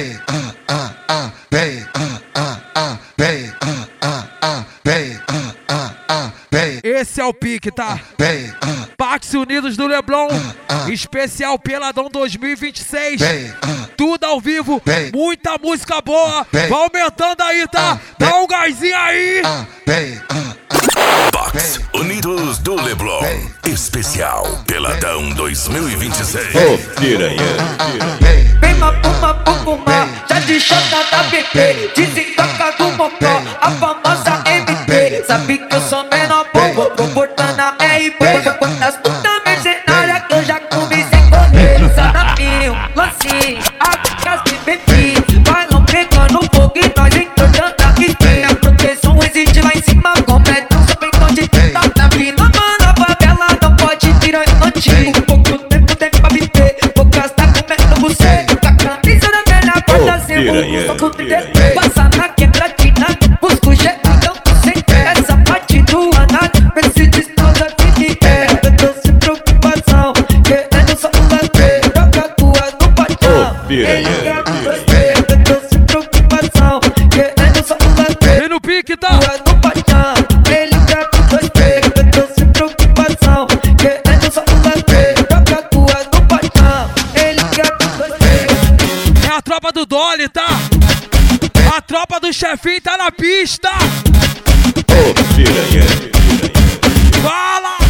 vem, vem, vem, vem. Esse é o pique, tá? Vem, Pax Unidos do Leblon, especial Peladão 2026. vem, Tudo ao vivo, Vem. muita música boa. Vem. Vai aumentando aí, tá? Vem. Dá um gásinho aí. vem, Pax Unidos do Leblon, especial Peladão 2026. Ô, piranha. vem, Vem mapuma, já de chota da BP. Desentoca do mocó, a famosa MP. Sabe que eu sou menor, vou comportando a RP. Quantas putas mercenárias que eu já comi sem correr. Sanapinho, lancinho, as me bebi. Bailão pegando fogo e nós entortando a espinha. A proteção existe lá em cima, completo, só bem onde tá. Na vila, mano, a favela não pode tirar antigo. Pouco tempo tem pra viver, vou gastar comendo você. Piranha. Passa na quebradina, busco o jetão sem essa parte do análise. Vê se distorce que eu tô sem preocupação, querendo só bater, joga tua no patrão. Piranha. Eu tô sem preocupação, querendo só bater, Vem no pique, tá? tua no patrão. Ele quer dois pés, eu tô sem preocupação, querendo só bater, joga tua no patrão. Ele quer dois pés. É a tropa do Dolly, tá? A tropa do chefinho tá na pista. Ô, piranha. Fala!